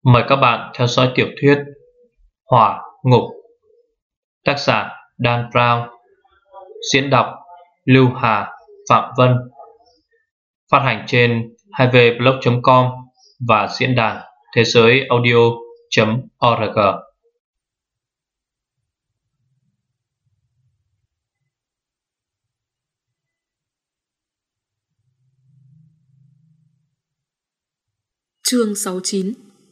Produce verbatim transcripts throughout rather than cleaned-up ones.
Mời các bạn theo dõi tiểu thuyết Hỏa Ngục, tác giả Dan Brown, diễn đọc Lưu Hà, Phạm Vân, phát hành trên hai v blog chấm com và diễn đàn thế giới audio chấm org. Chương sáu mươi chín.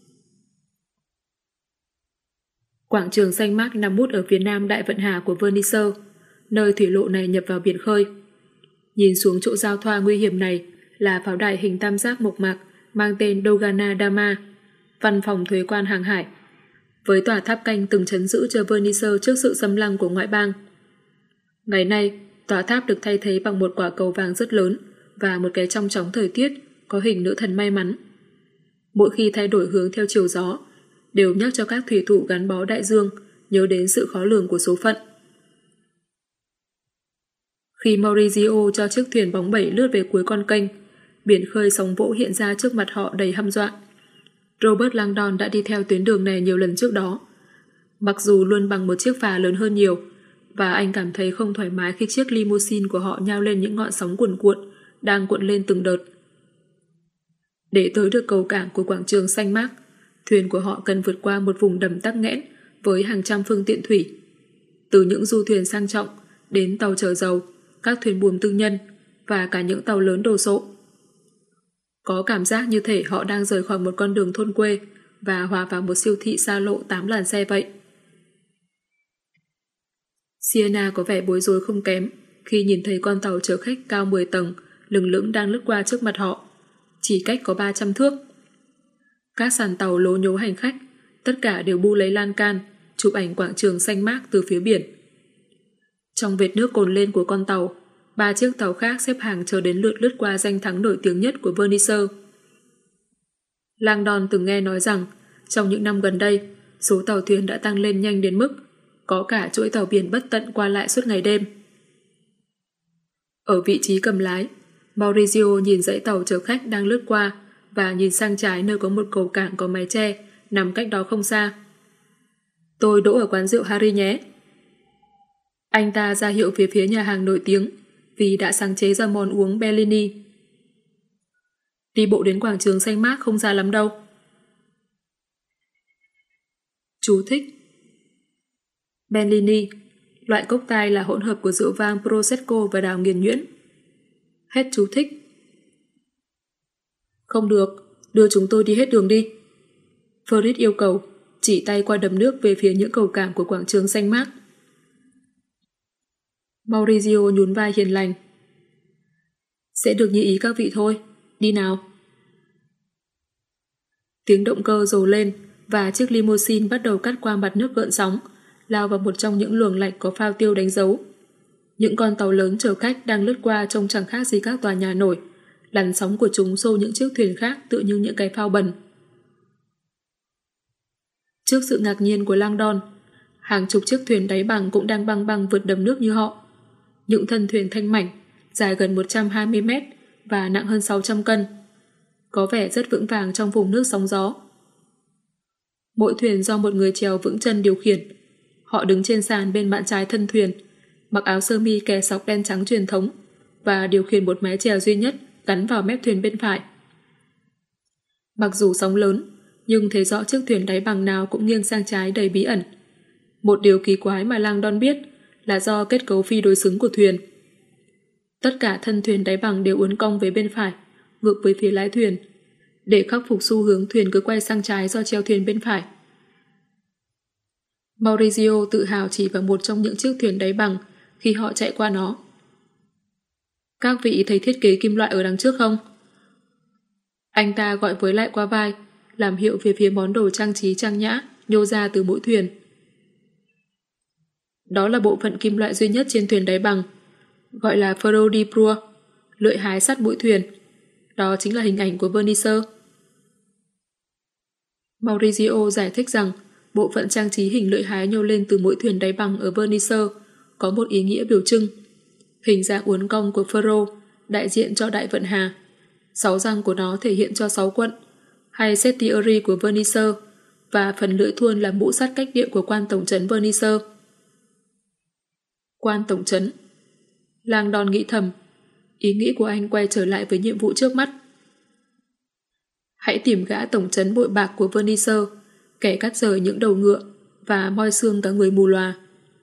Quảng trường xanh mát nằm mút ở phía nam Đại Vận Hà của Venice, nơi thủy lộ này nhập vào biển khơi. Nhìn xuống chỗ giao thoa nguy hiểm này là pháo đài hình tam giác mộc mạc mang tên Dogana Dama, văn phòng thuế quan hàng hải, với tòa tháp canh từng trấn giữ cho Venice trước sự xâm lăng của ngoại bang. Ngày nay, tòa tháp được thay thế bằng một quả cầu vàng rất lớn và một cái trong chóng thời tiết có hình nữ thần may mắn. Mỗi khi thay đổi hướng theo chiều gió, đều nhắc cho các thủy thủ gắn bó đại dương nhớ đến sự khó lường của số phận. Khi Maurizio cho chiếc thuyền bóng bẩy lướt về cuối con kênh, biển khơi sóng vỗ hiện ra trước mặt họ đầy hăm dọa. Robert Langdon đã đi theo tuyến đường này nhiều lần trước đó, mặc dù luôn bằng một chiếc phà lớn hơn nhiều, và anh cảm thấy không thoải mái khi chiếc limousine của họ nhao lên những ngọn sóng cuồn cuộn đang cuộn lên từng đợt. Để tới được cầu cảng của quảng trường xanh mát, thuyền của họ cần vượt qua một vùng đầm tắc nghẽn với hàng trăm phương tiện thủy, từ những du thuyền sang trọng đến tàu chở dầu, các thuyền buồm tư nhân và cả những tàu lớn đồ sộ. Có cảm giác như thể họ đang rời khỏi một con đường thôn quê và hòa vào một siêu thị xa lộ tám làn xe vậy. Sienna có vẻ bối rối không kém khi nhìn thấy con tàu chở khách cao mười tầng lừng lững đang lướt qua trước mặt họ, chỉ cách có ba trăm thước. Các sàn tàu lố nhố hành khách, tất cả đều bu lấy lan can, chụp ảnh quảng trường xanh mát từ phía biển. Trong vệt nước cồn lên của con tàu, ba chiếc tàu khác xếp hàng chờ đến lượt lướt qua danh thắng nổi tiếng nhất của Venice. Langdon từng nghe nói rằng, trong những năm gần đây, số tàu thuyền đã tăng lên nhanh đến mức có cả chuỗi tàu biển bất tận qua lại suốt ngày đêm. Ở vị trí cầm lái, Maurizio nhìn dãy tàu chở khách đang lướt qua và nhìn sang trái nơi có một cầu cảng có mái che nằm cách đó không xa. Tôi đỗ ở quán rượu Harry nhé. Anh ta ra hiệu về phía nhà hàng nổi tiếng vì đã sáng chế ra món uống Bellini. Đi bộ đến quảng trường xanh mát không xa lắm đâu. Chú thích: Bellini, loại cốc tai là hỗn hợp của rượu vang Prosecco và đào nghiền nhuyễn. Hết chú thích. Không được, đưa chúng tôi đi hết đường đi. Fritz yêu cầu, chỉ tay qua đầm nước về phía những cầu cảng của quảng trường xanh mát. Maurizio nhún vai hiền lành. Sẽ được như ý các vị thôi, đi nào. Tiếng động cơ rồ lên và chiếc limousine bắt đầu cắt qua mặt nước gợn sóng, lao vào một trong những luồng lạch có phao tiêu đánh dấu. Những con tàu lớn chở khách đang lướt qua trông chẳng khác gì các tòa nhà nổi, làn sóng của chúng xô những chiếc thuyền khác tựa như những cái phao bẩn. Trước sự ngạc nhiên của Langdon, hàng chục chiếc thuyền đáy bằng cũng đang băng băng vượt đầm nước như họ. Những thân thuyền thanh mảnh, dài gần một trăm hai mươi mét và nặng hơn sáu trăm cân, có vẻ rất vững vàng trong vùng nước sóng gió. Mỗi thuyền do một người chèo vững chân điều khiển. Họ đứng trên sàn bên mạn trái thân thuyền, mặc áo sơ mi kè sọc đen trắng truyền thống và điều khiển một mái chèo duy nhất gắn vào mép thuyền bên phải. Mặc dù sóng lớn, nhưng thấy rõ chiếc thuyền đáy bằng nào cũng nghiêng sang trái đầy bí ẩn. Một điều kỳ quái mà Langdon biết là do kết cấu phi đối xứng của thuyền. Tất cả thân thuyền đáy bằng đều uốn cong về bên phải, ngược với phía lái thuyền, để khắc phục xu hướng thuyền cứ quay sang trái do treo thuyền bên phải. Maurizio tự hào chỉ vào một trong những chiếc thuyền đáy bằng khi họ chạy qua nó. Các vị thấy thiết kế kim loại ở đằng trước không? Anh ta gọi với lại qua vai, làm hiệu về phía món đồ trang trí trang nhã nhô ra từ mũi thuyền. Đó là bộ phận kim loại duy nhất trên thuyền đáy bằng, gọi là ferro di proa, lưỡi hái sắt mũi thuyền. Đó chính là hình ảnh của Venice. Maurizio giải thích rằng bộ phận trang trí hình lưỡi hái nhô lên từ mũi thuyền đáy bằng ở Venice có một ý nghĩa biểu trưng. Hình dạng uốn cong của ferro đại diện cho Đại Vận Hà. Sáu răng của nó thể hiện cho sáu quận, hay Setieri của Vernisseur và phần lưỡi thuôn là mũ sắt cách điệu của quan tổng trấn Vernisseur. Quan tổng trấn. Langdon nghĩ thầm. Ý nghĩ của anh quay trở lại với nhiệm vụ trước mắt. Hãy tìm gã tổng trấn bội bạc của Vernisseur, kẻ cắt rời những đầu ngựa và moi xương cả người mù lòa.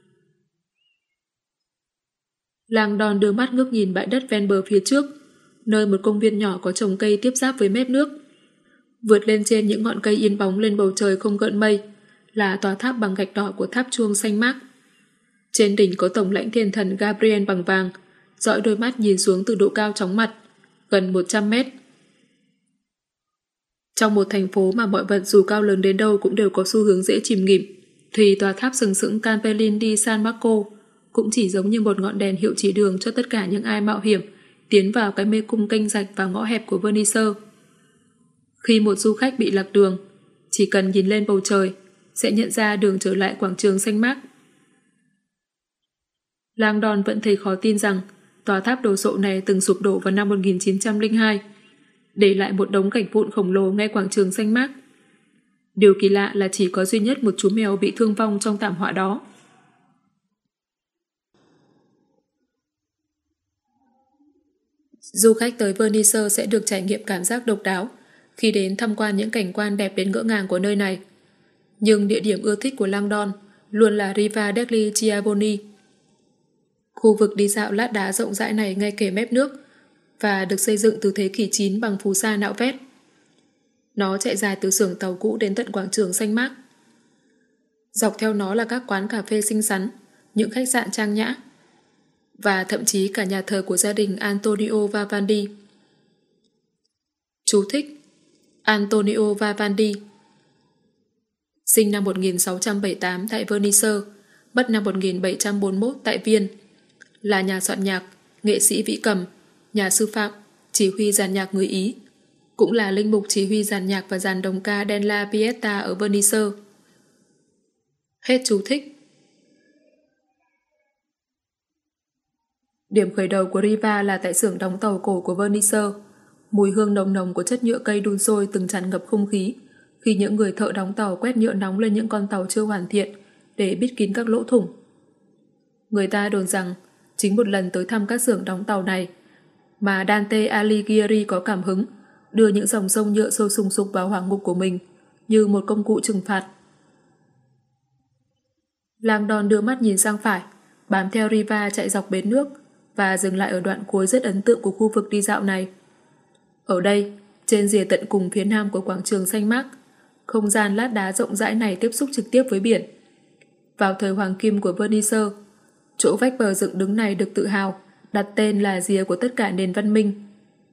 Langdon đưa mắt ngước nhìn bãi đất ven bờ phía trước, nơi một công viên nhỏ có trồng cây tiếp giáp với mép nước. Vượt lên trên những ngọn cây yên bóng lên bầu trời không gợn mây là tòa tháp bằng gạch đỏ của tháp chuông xanh mác. Trên đỉnh có tổng lãnh thiên thần Gabriel bằng vàng, dõi đôi mắt nhìn xuống từ độ cao chóng mặt, gần một trăm mét. Trong một thành phố mà mọi vật dù cao lớn đến đâu cũng đều có xu hướng dễ chìm nghỉm, thì tòa tháp sừng sững Campellin di San Marco cũng chỉ giống như một ngọn đèn hiệu chỉ đường cho tất cả những ai mạo hiểm tiến vào cái mê cung kênh rạch vào ngõ hẹp của Vernisseur. Khi một du khách bị lạc đường, chỉ cần nhìn lên bầu trời sẽ nhận ra đường trở lại quảng trường xanh mác. Langdon vẫn thấy khó tin rằng tòa tháp đồ sộ này từng sụp đổ vào năm một nghìn chín trăm lẻ hai, để lại một đống gạch vụn khổng lồ ngay quảng trường xanh mác. Điều kỳ lạ là chỉ có duy nhất một chú mèo bị thương vong trong thảm họa đó. Du khách tới Vernisseur sẽ được trải nghiệm cảm giác độc đáo khi đến tham quan những cảnh quan đẹp đến ngỡ ngàng của nơi này. Nhưng địa điểm ưa thích của Langdon luôn là Riva degli Schiavoni. Khu vực đi dạo lát đá rộng rãi này ngay kề mép nước và được xây dựng từ thế kỷ chín bằng phù sa nạo vét. Nó chạy dài từ xưởng tàu cũ đến tận quảng trường xanh mác. Dọc theo nó là các quán cà phê xinh xắn, những khách sạn trang nhã và thậm chí cả nhà thờ của gia đình Antonio Vivaldi. Chú thích: Antonio Vivaldi sinh năm một nghìn sáu trăm bảy mươi tám tại Vernisseur, mất năm một nghìn bảy trăm bốn mươi mốt tại Viên, là nhà soạn nhạc, nghệ sĩ vĩ cầm, nhà sư phạm, chỉ huy dàn nhạc người Ý, cũng là linh mục chỉ huy dàn nhạc và dàn đồng ca Della Pieta ở Vernisseur. Hết chú thích. Điểm khởi đầu của Riva là tại xưởng đóng tàu cổ của Vernisseur. Mùi hương nồng nồng của chất nhựa cây đun sôi từng tràn ngập không khí khi những người thợ đóng tàu quét nhựa nóng lên những con tàu chưa hoàn thiện để bít kín các lỗ thủng. Người ta đồn rằng chính một lần tới thăm các xưởng đóng tàu này mà Dante Alighieri có cảm hứng đưa những dòng sông nhựa sôi sùng sục vào hỏa ngục của mình như một công cụ trừng phạt. Langdon đưa mắt nhìn sang phải, bám theo Riva chạy dọc bến nước và dừng lại ở đoạn cuối rất ấn tượng của khu vực đi dạo này. Ở đây, trên rìa tận cùng phía nam của quảng trường xanh mác, không gian lát đá rộng rãi này tiếp xúc trực tiếp với biển. Vào thời hoàng kim của Vernisseur, chỗ vách bờ dựng đứng này được tự hào đặt tên là rìa của tất cả nền văn minh.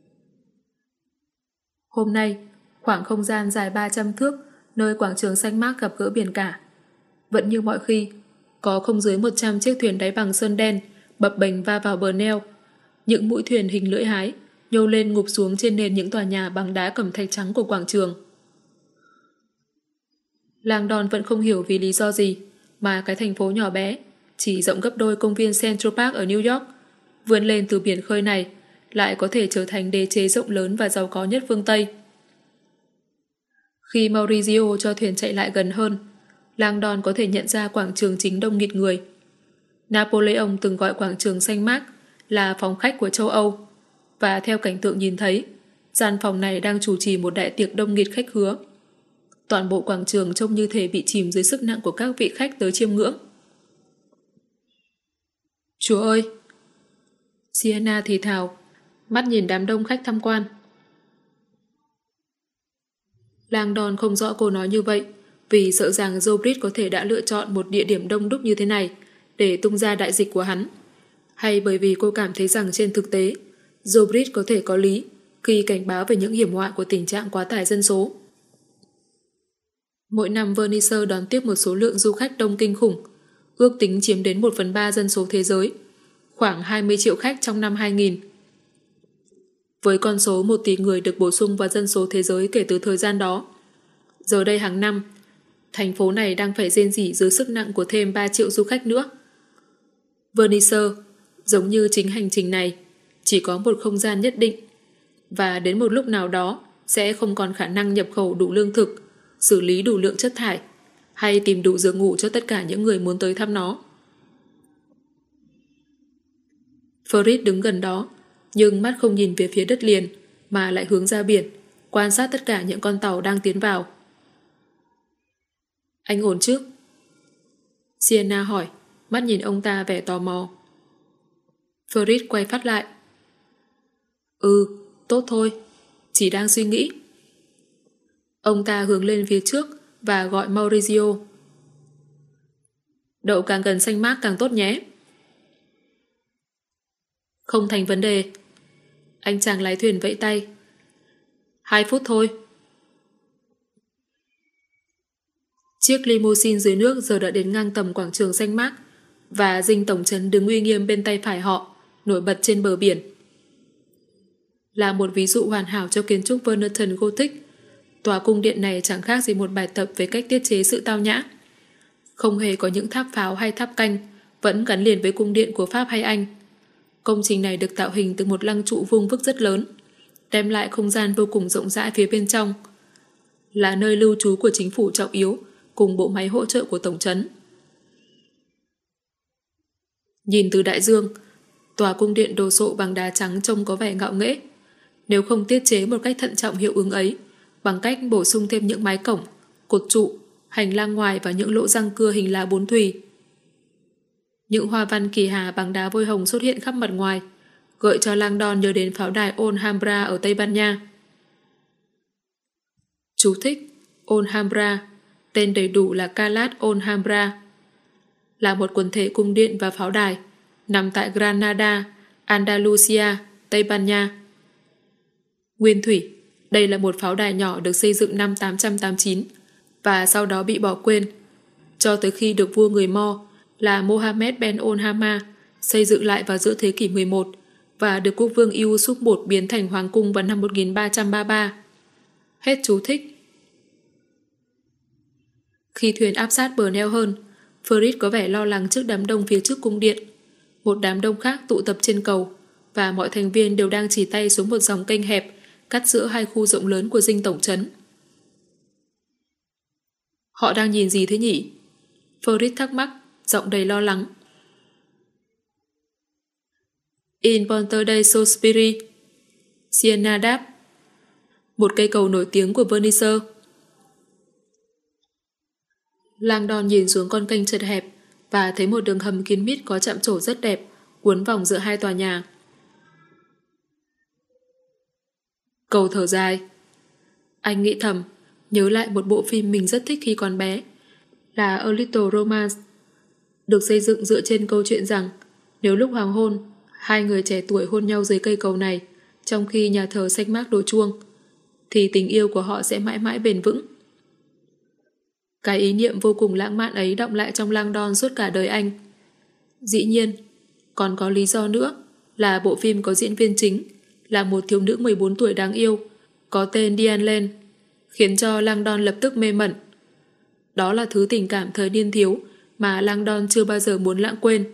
Hôm nay, khoảng không gian dài ba trăm thước nơi quảng trường xanh mác gặp gỡ biển cả. Vẫn như mọi khi, có không dưới một trăm chiếc thuyền đáy bằng sơn đen bập bềnh va vào bờ neo. Những mũi thuyền hình lưỡi hái nhô lên ngụp xuống trên nền những tòa nhà bằng đá cẩm thạch trắng của quảng trường. Langdon vẫn không hiểu vì lý do gì mà cái thành phố nhỏ bé, chỉ rộng gấp đôi công viên Central Park ở New York, vươn lên từ biển khơi này lại có thể trở thành đế chế rộng lớn và giàu có nhất phương Tây. Khi Maurizio cho thuyền chạy lại gần hơn, Langdon có thể nhận ra quảng trường chính đông nghịt người. Napoleon từng gọi quảng trường xanh mác là phòng khách của châu Âu, và theo cảnh tượng nhìn thấy, gian phòng này đang chủ trì một đại tiệc đông nghịt khách khứa. Toàn bộ quảng trường trông như thể bị chìm dưới sức nặng của các vị khách tới chiêm ngưỡng. Chúa ơi! Sienna thì thào, mắt nhìn đám đông khách tham quan. Langdon không rõ cô nói như vậy, vì sợ rằng Zobrit có thể đã lựa chọn một địa điểm đông đúc như thế này để tung ra đại dịch của hắn, hay bởi vì cô cảm thấy rằng trên thực tế, Zobrit có thể có lý khi cảnh báo về những hiểm họa của tình trạng quá tải dân số. Mỗi năm Vernisseur đón tiếp một số lượng du khách đông kinh khủng, ước tính chiếm đến một phần ba dân số thế giới, khoảng hai mươi triệu khách trong năm hai nghìn. Với con số một tỷ người được bổ sung vào dân số thế giới kể từ thời gian đó, giờ đây hàng năm, thành phố này đang phải rên rỉ dưới sức nặng của thêm ba triệu du khách nữa. Vernisseur, giống như chính hành trình này, chỉ có một không gian nhất định, và đến một lúc nào đó sẽ không còn khả năng nhập khẩu đủ lương thực, xử lý đủ lượng chất thải, hay tìm đủ giường ngủ cho tất cả những người muốn tới thăm nó. Fritz đứng gần đó, nhưng mắt không nhìn về phía đất liền, mà lại hướng ra biển, quan sát tất cả những con tàu đang tiến vào. Anh ổn chứ? Sienna hỏi, mắt nhìn ông ta vẻ tò mò. Fritz quay phát lại. Ừ, tốt thôi, chỉ đang suy nghĩ. Ông ta hướng lên phía trước và gọi Maurizio. Đậu càng gần xanh mác càng tốt nhé. Không thành vấn đề. Anh chàng lái thuyền vẫy tay. Hai phút thôi. Chiếc limousine dưới nước giờ đã đến ngang tầm quảng trường xanh mác và dinh tổng trấn đứng uy nghiêm bên tay phải họ, nổi bật trên bờ biển. Là một ví dụ hoàn hảo cho kiến trúc Veneton Gothic, tòa cung điện này chẳng khác gì một bài tập về cách tiết chế sự tao nhã. Không hề có những tháp pháo hay tháp canh vẫn gắn liền với cung điện của Pháp hay Anh. Công trình này được tạo hình từ một lăng trụ vuông vức rất lớn, đem lại không gian vô cùng rộng rãi phía bên trong, là nơi lưu trú của chính phủ trọng yếu cùng bộ máy hỗ trợ của tổng trấn. Nhìn từ đại dương, tòa cung điện đồ sộ bằng đá trắng trông có vẻ ngạo nghễ, nếu không tiết chế một cách thận trọng hiệu ứng ấy bằng cách bổ sung thêm những mái cổng, cột trụ, hành lang ngoài và những lỗ răng cưa hình lá bốn thùy. Những hoa văn kỳ hà bằng đá vôi hồng xuất hiện khắp mặt ngoài, gợi cho Langdon nhớ đến pháo đài Alhambra ở Tây Ban Nha. Chú thích: Alhambra, tên đầy đủ là Calat Alhambra, là một quần thể cung điện và pháo đài nằm tại Granada, Andalusia, Tây Ban Nha. Nguyên thủy, đây là một pháo đài nhỏ được xây dựng năm tám trăm tám mươi chín và sau đó bị bỏ quên, cho tới khi được vua người Mo là Mohammed Ben Olhama xây dựng lại vào giữa thế kỷ mười một và được quốc vương Yusuf đệ nhất biến thành hoàng cung vào năm một nghìn ba trăm ba mươi ba. Hết chú thích. Khi thuyền áp sát bờ neo hơn, Fritz có vẻ lo lắng trước đám đông phía trước cung điện. Một đám đông khác tụ tập trên cầu và mọi thành viên đều đang chỉ tay xuống một dòng kênh hẹp cắt giữa hai khu rộng lớn của dinh tổng trấn. Họ đang nhìn gì thế nhỉ? Fritz thắc mắc, giọng đầy lo lắng. In Ponte dei Sospiri, Sienna đáp. Một cây cầu nổi tiếng của Venice. Langdon nhìn xuống con kênh chật hẹp và thấy một đường hầm kín mít có chạm trổ rất đẹp uốn vòng giữa hai tòa nhà. Cầu thở dài. Anh nghĩ thầm, nhớ lại một bộ phim mình rất thích khi còn bé, là A Little Romance, được xây dựng dựa trên câu chuyện rằng nếu lúc hoàng hôn hai người trẻ tuổi hôn nhau dưới cây cầu này trong khi nhà thờ Saint Mark đổ chuông, thì tình yêu của họ sẽ mãi mãi bền vững. Cái ý niệm vô cùng lãng mạn ấy đọng lại trong Langdon suốt cả đời anh. Dĩ nhiên, còn có lý do nữa là bộ phim có diễn viên chính là một thiếu nữ mười bốn tuổi đáng yêu có tên Diane Lane, khiến cho Langdon lập tức mê mẩn. Đó là thứ tình cảm thời niên thiếu mà Langdon chưa bao giờ muốn lãng quên.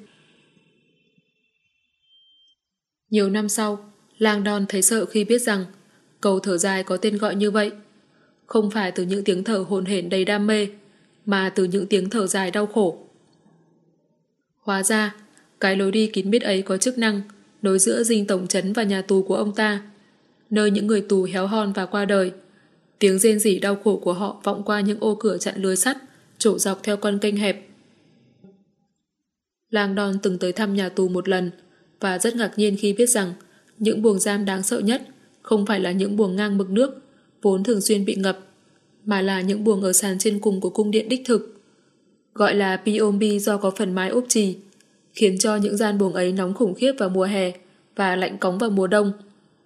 Nhiều năm sau, Langdon thấy sợ khi biết rằng cầu thở dài có tên gọi như vậy, không phải từ những tiếng thở hồn hển đầy đam mê, mà từ những tiếng thở dài đau khổ. Hóa ra, cái lối đi kín mít ấy có chức năng nối giữa dinh tổng trấn và nhà tù của ông ta, nơi những người tù héo hon và qua đời. Tiếng rên rỉ đau khổ của họ vọng qua những ô cửa chặn lưới sắt trổ dọc theo con kênh hẹp. Langdon từng tới thăm nhà tù một lần và rất ngạc nhiên khi biết rằng những buồng giam đáng sợ nhất không phải là những buồng ngang mực nước vốn thường xuyên bị ngập, mà là những buồng ở sàn trên cùng của cung điện đích thực, gọi là Piombi do có phần mái ốp chì, khiến cho những gian buồng ấy nóng khủng khiếp vào mùa hè và lạnh cóng vào mùa đông.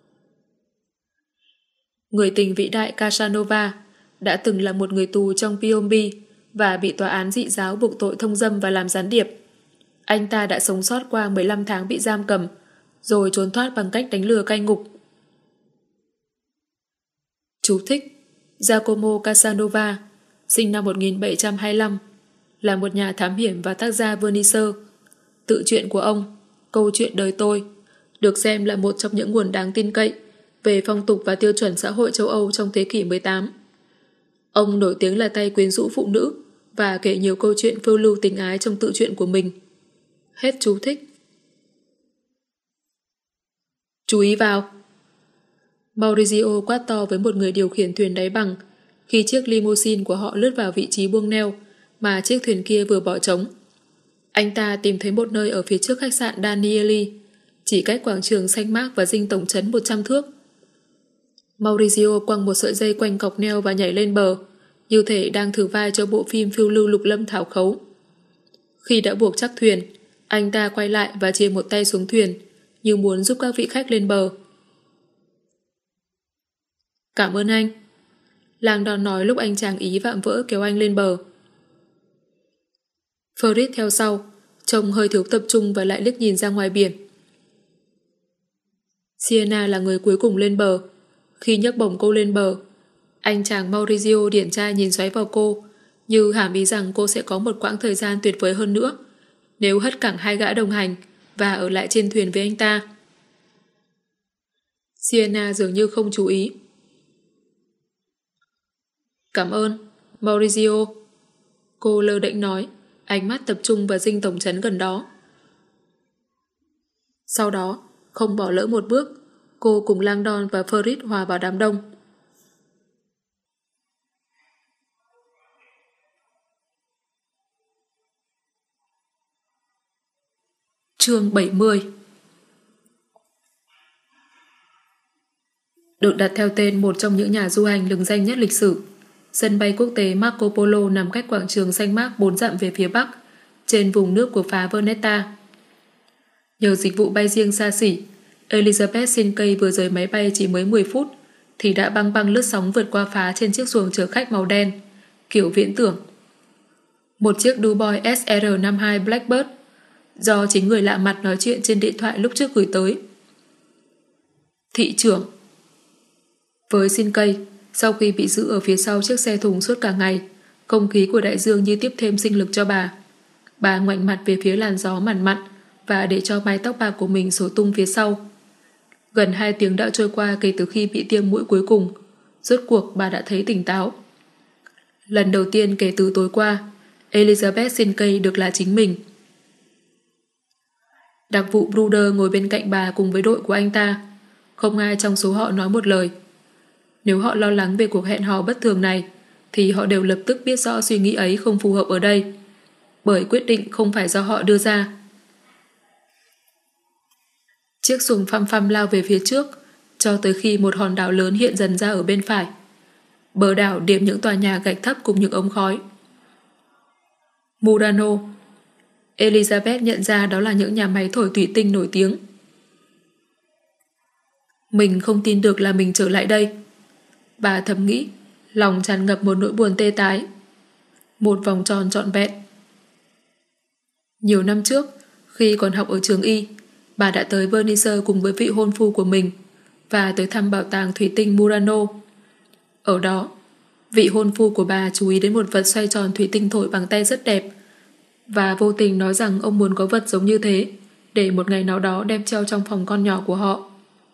Người tình vĩ đại Casanova đã từng là một người tù trong Piombi và bị tòa án dị giáo buộc tội thông dâm và làm gián điệp. Anh ta đã sống sót qua mười lăm tháng bị giam cầm, rồi trốn thoát bằng cách đánh lừa cai ngục. Chú thích: Giacomo Casanova, sinh năm một nghìn bảy trăm hai mươi lăm, là một nhà thám hiểm và tác gia Venice. Tự truyện của ông, Câu chuyện đời tôi, được xem là một trong những nguồn đáng tin cậy về phong tục và tiêu chuẩn xã hội châu Âu trong thế kỷ mười tám. Ông nổi tiếng là tay quyến rũ phụ nữ và kể nhiều câu chuyện phiêu lưu tình ái trong tự truyện của mình. Hết chú thích. Chú ý vào! Maurizio quát to với một người điều khiển thuyền đáy bằng khi chiếc limousine của họ lướt vào vị trí buông neo mà chiếc thuyền kia vừa bỏ trống. Anh ta tìm thấy một nơi ở phía trước khách sạn Danieli, chỉ cách quảng trường Saint Mark và dinh tổng trấn một trăm thước. Maurizio quăng một sợi dây quanh cọc neo và nhảy lên bờ, như thể đang thử vai cho bộ phim phiêu lưu lục lâm thảo khấu. Khi đã buộc chắc thuyền, anh ta quay lại và chìa một tay xuống thuyền, như muốn giúp các vị khách lên bờ. Cảm ơn anh. Langdon nói lúc anh chàng Ý vạm vỡ kéo anh lên bờ. Fritz theo sau, trông hơi thiếu tập trung và lại liếc nhìn ra ngoài biển. Sienna là người cuối cùng lên bờ. Khi nhấc bổng cô lên bờ, anh chàng Maurizio điển trai nhìn xoáy vào cô, như hàm ý rằng cô sẽ có một quãng thời gian tuyệt vời hơn nữa nếu hất cẳng hai gã đồng hành và ở lại trên thuyền với anh ta. Sienna dường như không chú ý. Cảm ơn, Maurizio. Cô lơ đễnh nói, ánh mắt tập trung vào dinh tổng trấn gần đó. Sau đó, không bỏ lỡ một bước, cô cùng Langdon và Fritz hòa vào đám đông. Chương bảy mươi. Được đặt theo tên một trong những nhà du hành lừng danh nhất lịch sử, sân bay quốc tế Marco Polo nằm cách quảng trường Saint Mark bốn dặm về phía bắc, trên vùng nước của phá Vernetta. Nhờ dịch vụ bay riêng xa xỉ, Elizabeth Sinclair vừa rời máy bay chỉ mới mười phút thì đã băng băng lướt sóng vượt qua phá trên chiếc xuồng chở khách màu đen, kiểu viễn tưởng. Một chiếc Dubois S R năm mươi hai Blackbird, do chính người lạ mặt nói chuyện trên điện thoại lúc trước gửi tới. Thị trưởng. Với Sinclair, sau khi bị giữ ở phía sau chiếc xe thùng suốt cả ngày, không khí của đại dương như tiếp thêm sinh lực cho bà. Bà ngoảnh mặt về phía làn gió mặn mặn và để cho mái tóc bạc của mình xổ tung phía sau. Gần hai tiếng đã trôi qua kể từ khi bị tiêm mũi cuối cùng. Rốt cuộc bà đã thấy tỉnh táo. Lần đầu tiên kể từ tối qua, Elizabeth Sinclair được là chính mình. Đặc vụ Bruder ngồi bên cạnh bà cùng với đội của anh ta. Không ai trong số họ nói một lời. Nếu họ lo lắng về cuộc hẹn hò bất thường này, thì họ đều lập tức biết rõ suy nghĩ ấy không phù hợp ở đây, bởi quyết định không phải do họ đưa ra. Chiếc xuồng phăm phăm lao về phía trước, cho tới khi một hòn đảo lớn hiện dần ra ở bên phải. Bờ đảo điểm những tòa nhà gạch thấp cùng những ống khói. Murano. Elizabeth nhận ra đó là những nhà máy thổi thủy tinh nổi tiếng. Mình không tin được là mình trở lại đây. Bà thầm nghĩ, lòng tràn ngập một nỗi buồn tê tái. Một vòng tròn trọn vẹn. Nhiều năm trước, khi còn học ở trường Y, bà đã tới Venice cùng với vị hôn phu của mình và tới thăm bảo tàng thủy tinh Murano. Ở đó, vị hôn phu của bà chú ý đến một vật xoay tròn thủy tinh thổi bằng tay rất đẹp và vô tình nói rằng ông muốn có vật giống như thế để một ngày nào đó đem treo trong phòng con nhỏ của họ.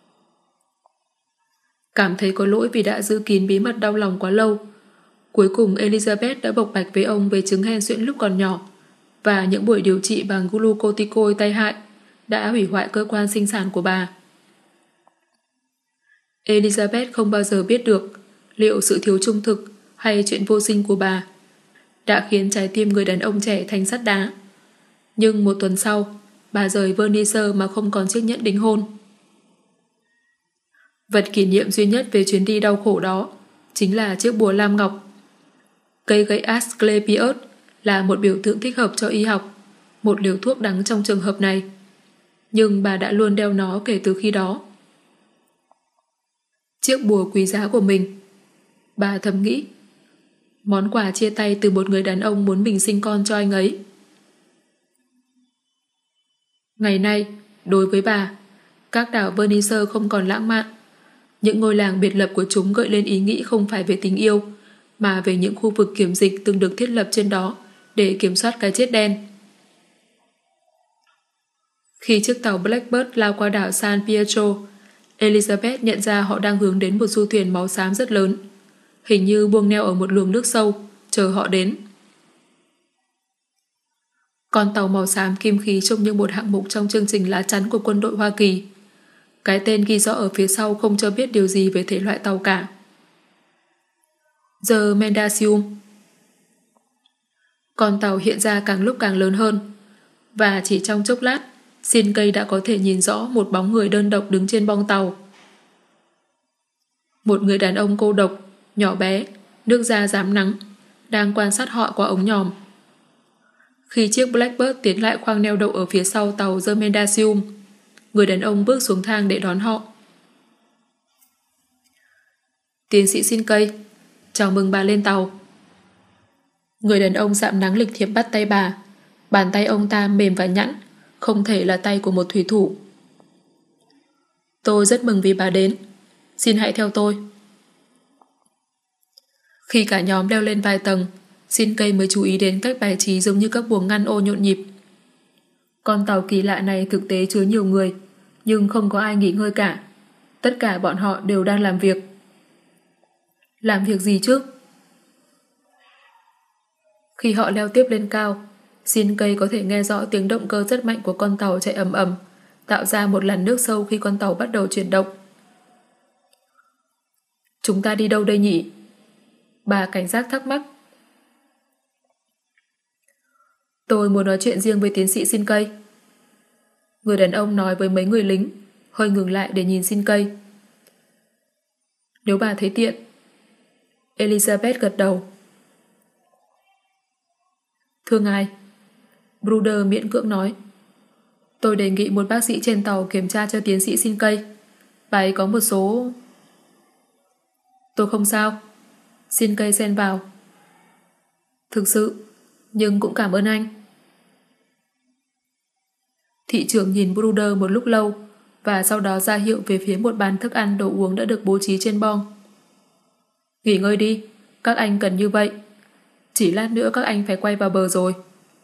Cảm thấy có lỗi vì đã giữ kín bí mật đau lòng quá lâu, cuối cùng Elizabeth đã bộc bạch với ông về chứng hen suyễn lúc còn nhỏ và những buổi điều trị bằng glucocorticoid tai hại đã hủy hoại cơ quan sinh sản của bà. Elizabeth không bao giờ biết được liệu sự thiếu trung thực hay chuyện vô sinh của bà đã khiến trái tim người đàn ông trẻ thành sắt đá. Nhưng một tuần sau, bà rời Venice mà không còn chiếc nhẫn đính hôn. Vật kỷ niệm duy nhất về chuyến đi đau khổ đó chính là chiếc bùa lam ngọc. Cây gậy Asclepius là một biểu tượng thích hợp cho y học, một liều thuốc đắng trong trường hợp này. Nhưng bà đã luôn đeo nó kể từ khi đó. Chiếc bùa quý giá của mình. Bà thầm nghĩ, món quà chia tay từ một người đàn ông muốn mình sinh con cho anh ấy. Ngày nay, đối với bà, các đảo Venice không còn lãng mạn. Những ngôi làng biệt lập của chúng gợi lên ý nghĩ không phải về tình yêu, mà về những khu vực kiểm dịch từng được thiết lập trên đó để kiểm soát cái chết đen. Khi chiếc tàu Blackbird lao qua đảo San Pietro, Elizabeth nhận ra họ đang hướng đến một du thuyền màu xám rất lớn, hình như buông neo ở một luồng nước sâu, chờ họ đến. Con tàu màu xám kim khí trông như một hạng mục trong chương trình lá chắn của quân đội Hoa Kỳ. Cái tên ghi rõ ở phía sau không cho biết điều gì về thể loại tàu cả. The Mendasium. Con tàu hiện ra càng lúc càng lớn hơn, và chỉ trong chốc lát, Xin Cây đã có thể nhìn rõ một bóng người đơn độc đứng trên bong tàu. Một người đàn ông cô độc, nhỏ bé, nước da rám nắng, đang quan sát họ qua ống nhòm. Khi chiếc Blackbird tiến lại khoang neo đậu ở phía sau tàu The Mendasium, người đàn ông bước xuống thang để đón họ. Tiến sĩ Xin Cây, chào mừng bà lên tàu. Người đàn ông sạm nắng lịch thiệp bắt tay bà. Bàn tay ông ta mềm và nhẵn, không thể là tay của một thủy thủ. Tôi rất mừng vì bà đến. Xin hãy theo tôi. Khi cả nhóm leo lên vài tầng, Xin Cây mới chú ý đến cách bài trí giống như các buồng ngăn ô nhộn nhịp. Con tàu kỳ lạ này thực tế chứa nhiều người, nhưng không có ai nghỉ ngơi cả. Tất cả bọn họ đều đang làm việc. Làm việc gì chứ? Khi họ leo tiếp lên cao, Xin Cây có thể nghe rõ tiếng động cơ rất mạnh của con tàu chạy ầm ầm, tạo ra một làn nước sâu khi con tàu bắt đầu chuyển động. Chúng ta đi đâu đây nhỉ? Bà cảnh giác thắc mắc. Tôi muốn nói chuyện riêng với tiến sĩ Xin Cây. Người đàn ông nói với mấy người lính, hơi ngừng lại để nhìn Xin Cây. Nếu bà thấy tiện. Elizabeth gật đầu. Thưa ngài, Bruder miễn cưỡng nói. Tôi đề nghị một bác sĩ trên tàu kiểm tra cho tiến sĩ Xin Cây. Bà ấy có một số... Tôi không sao. Xin Cây xen vào. Thực sự, nhưng cũng cảm ơn anh. Thị trưởng nhìn Bruder một lúc lâu và sau đó ra hiệu về phía một bàn thức ăn đồ uống đã được bố trí trên bong. Nghỉ ngơi đi, các anh cần như vậy. Chỉ lát nữa các anh phải quay vào bờ rồi.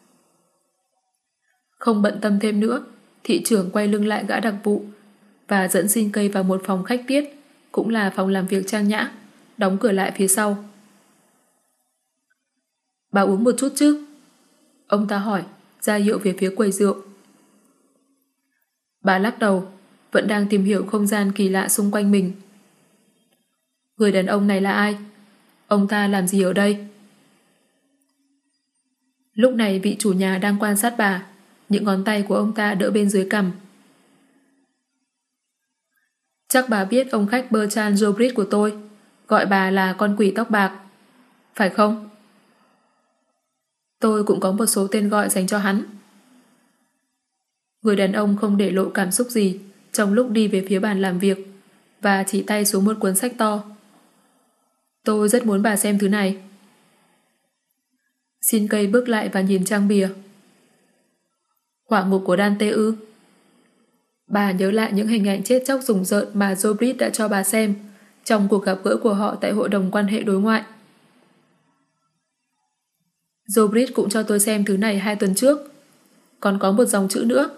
Không bận tâm thêm nữa, thị trưởng quay lưng lại gã đặc vụ và dẫn Xin Cây vào một phòng khách tiết, cũng là phòng làm việc trang nhã, đóng cửa lại phía sau. Bà uống một chút chứ? Ông ta hỏi, ra hiệu về phía quầy rượu. Bà lắc đầu, vẫn đang tìm hiểu không gian kỳ lạ xung quanh mình. Người đàn ông này là ai? Ông ta làm gì ở đây? Lúc này vị chủ nhà đang quan sát bà, những ngón tay của ông ta đỡ bên dưới cằm. Chắc bà biết ông khách Bertrand Jobrit của tôi, gọi bà là con quỷ tóc bạc, phải không? Tôi cũng có một số tên gọi dành cho hắn. Người đàn ông không để lộ cảm xúc gì trong lúc đi về phía bàn làm việc và chỉ tay xuống một cuốn sách to. Tôi rất muốn bà xem thứ này. Xin Cây bước lại và nhìn trang bìa. Hỏa ngục của Dante ư? Bà nhớ lại những hình ảnh chết chóc rùng rợn mà Jobrit đã cho bà xem trong cuộc gặp gỡ của họ tại Hội đồng quan hệ đối ngoại. Jobrit cũng cho tôi xem thứ này hai tuần trước. Còn có một dòng chữ nữa.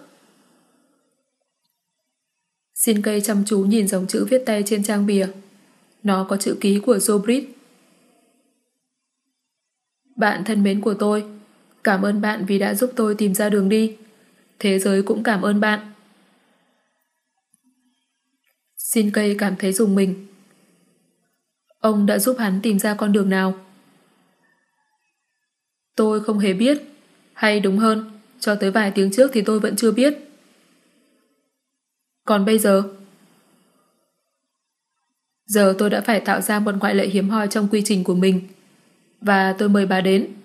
Xin Cây chăm chú nhìn dòng chữ viết tay trên trang bìa. Nó có chữ ký của Jobrit. Bạn thân mến của tôi, cảm ơn bạn vì đã giúp tôi tìm ra đường đi. Thế giới cũng cảm ơn bạn. Xin Cây cảm thấy rùng mình. Ông đã giúp hắn tìm ra con đường nào? Tôi không hề biết. Hay đúng hơn, cho tới vài tiếng trước thì tôi vẫn chưa biết. Còn bây giờ? Giờ tôi đã phải tạo ra một ngoại lệ hiếm hoi trong quy trình của mình. Và tôi mời bà đến.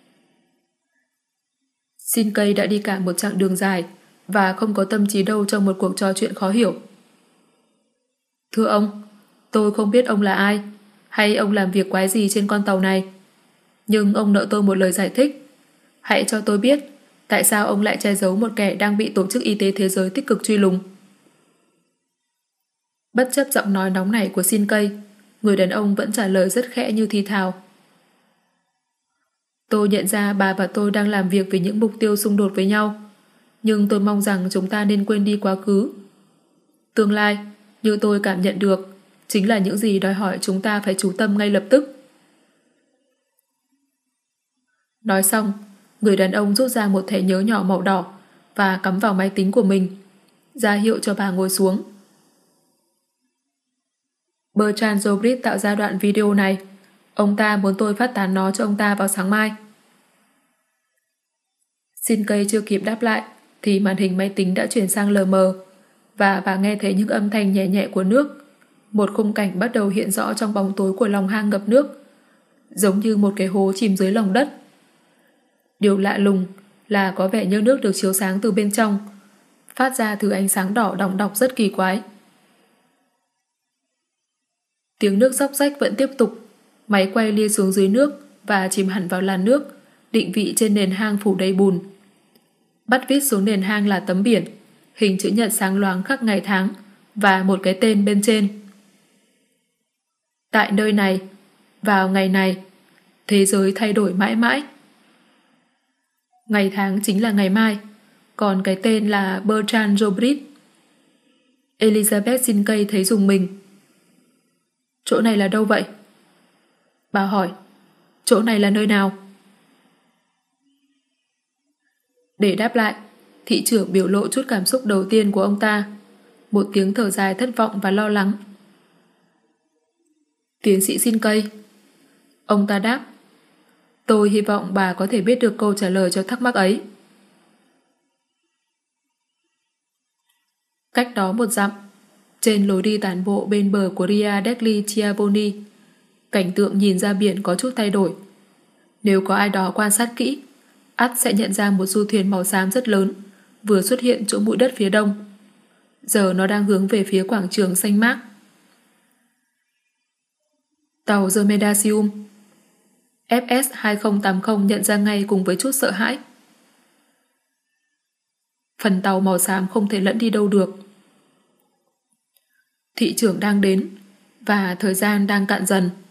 Xin Cây đã đi cả một chặng đường dài và không có tâm trí đâu trong một cuộc trò chuyện khó hiểu. Thưa ông, tôi không biết ông là ai hay ông làm việc quái gì trên con tàu này. Nhưng ông nợ tôi một lời giải thích. Hãy cho tôi biết tại sao ông lại che giấu một kẻ đang bị Tổ chức Y tế Thế giới tích cực truy lùng. Bất chấp giọng nói nóng nảy của Xin Cây, người đàn ông vẫn trả lời rất khẽ như thì thào. Tôi nhận ra bà và tôi đang làm việc vì những mục tiêu xung đột với nhau, nhưng tôi mong rằng chúng ta nên quên đi quá khứ. Tương lai, Như tôi cảm nhận được, chính là những gì đòi hỏi chúng ta phải chú tâm ngay lập tức. Nói xong, người đàn ông rút ra một thẻ nhớ nhỏ màu đỏ và cắm vào máy tính của mình, ra hiệu cho bà ngồi xuống. Bertrand Zobrit tạo ra đoạn video này. Ông ta muốn tôi phát tán nó cho ông ta vào sáng mai. Xin cây chưa kịp đáp lại thì màn hình máy tính đã chuyển sang lờ mờ và bà nghe thấy những âm thanh nhẹ nhẹ của nước. Một khung cảnh bắt đầu hiện rõ trong bóng tối của lòng hang ngập nước, giống như một cái hố chìm dưới lòng đất. Điều lạ lùng là có vẻ như nước được chiếu sáng từ bên trong, phát ra thứ ánh sáng đỏ đọng đọc rất kỳ quái. Tiếng nước róc rách vẫn tiếp tục. Máy quay lia xuống dưới nước và chìm hẳn vào làn nước, định vị trên nền hang phủ đầy bùn. Bắt vít xuống nền hang là tấm biển, hình chữ nhật sáng loáng khắc ngày tháng và một cái tên bên trên. Tại nơi này, vào ngày này, thế giới thay đổi mãi mãi. Ngày tháng chính là ngày mai, còn cái tên là Bertrand Zobrit. Elizabeth xin cây thấy rùng mình. Chỗ này là đâu vậy? Bà hỏi, chỗ này là nơi nào? Để đáp lại, thị trưởng biểu lộ chút cảm xúc đầu tiên của ông ta, một tiếng thở dài thất vọng và lo lắng. Tiến sĩ xin cây. Ông ta đáp, tôi hy vọng bà có thể biết được câu trả lời cho thắc mắc ấy. Cách đó một dặm, trên lối đi tản bộ bên bờ của Ria degli Chiavoni, cảnh tượng nhìn ra biển có chút thay đổi. Nếu có ai đó quan sát kỹ, ắt sẽ nhận ra một du thuyền màu xám rất lớn vừa xuất hiện chỗ bụi đất phía đông. Giờ nó đang hướng về phía quảng trường xanh mát. Tàu Zomedasium. ép ét hai không tám không nhận ra ngay cùng với chút sợ hãi. Phần tàu màu xám không thể lẫn đi đâu được. Thị trưởng đang đến và thời gian đang cạn dần.